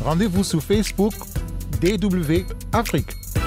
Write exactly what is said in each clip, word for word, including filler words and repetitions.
Rendez-vous sur Facebook D W Afrique.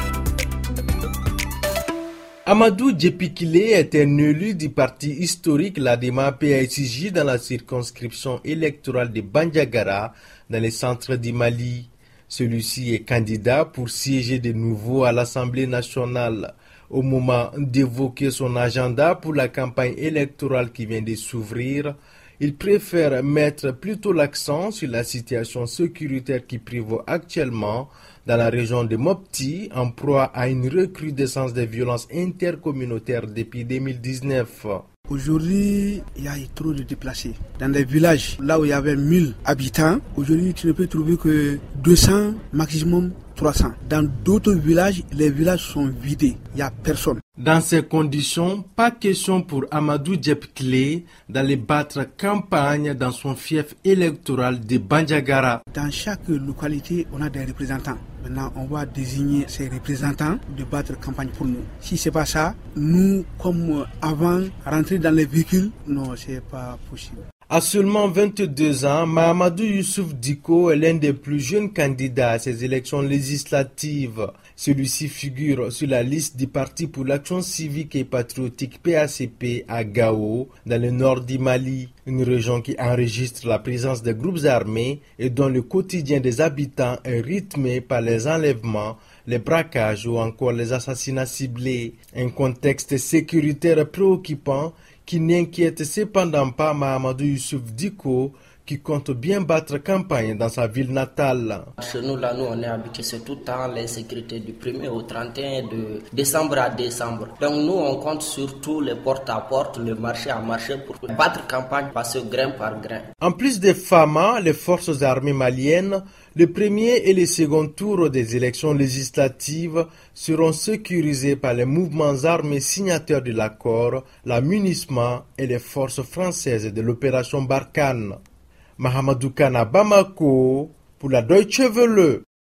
Amadou Djepikile est un élu du parti historique Ladema P S J dans la circonscription électorale de Bandiagara dans le centre du Mali. Celui-ci est candidat pour siéger de nouveau à l'Assemblée nationale. Au moment d'évoquer son agenda pour la campagne électorale qui vient de s'ouvrir, il préfère mettre plutôt l'accent sur la situation sécuritaire qui prévaut actuellement dans la région de Mopti, en proie à une recrudescence des violences intercommunautaires depuis deux mille dix-neuf. Aujourd'hui, il y a trop de déplacés. Dans des villages, là où il y avait mille habitants, aujourd'hui tu ne peux trouver que deux cents, maximum trois cents. Dans d'autres villages, les villages sont vidés, il n'y a personne. Dans ces conditions, pas question pour Amadou Djepikile d'aller battre campagne dans son fief électoral de Bandiagara. Dans chaque localité, on a des représentants. Maintenant, on va désigner ces représentants de battre campagne pour nous. Si ce n'est pas ça, nous, comme avant, rentrer dans les véhicules, non, ce n'est pas possible. À seulement vingt-deux ans, Mahamadou Youssouf Diko est l'un des plus jeunes candidats à ces élections législatives. Celui-ci figure sur la liste du Parti pour l'action civique et patriotique P A C P à Gao, dans le nord du Mali, une région qui enregistre la présence des groupes armés et dont le quotidien des habitants est rythmé par les enlèvements, les braquages ou encore les assassinats ciblés. Un contexte sécuritaire préoccupant qui n'inquiète cependant pas Mahamadou Youssouf Diko, qui compte bien battre campagne dans sa ville natale. Chez nous, là, nous, on est habitués, c'est tout le temps l'insécurité du premier au trente et un de décembre à décembre. Donc nous, on compte surtout les porte-à-porte, le marché à marché pour battre campagne, passer grain par grain. En plus des F A M A, les forces armées maliennes, le premier et le second tour des élections législatives seront sécurisés par les mouvements armés signataires de l'accord, la MUNISMA et les forces françaises de l'opération Barkhane. Mahamadou Kana Bamako pour la Deutsche Welle.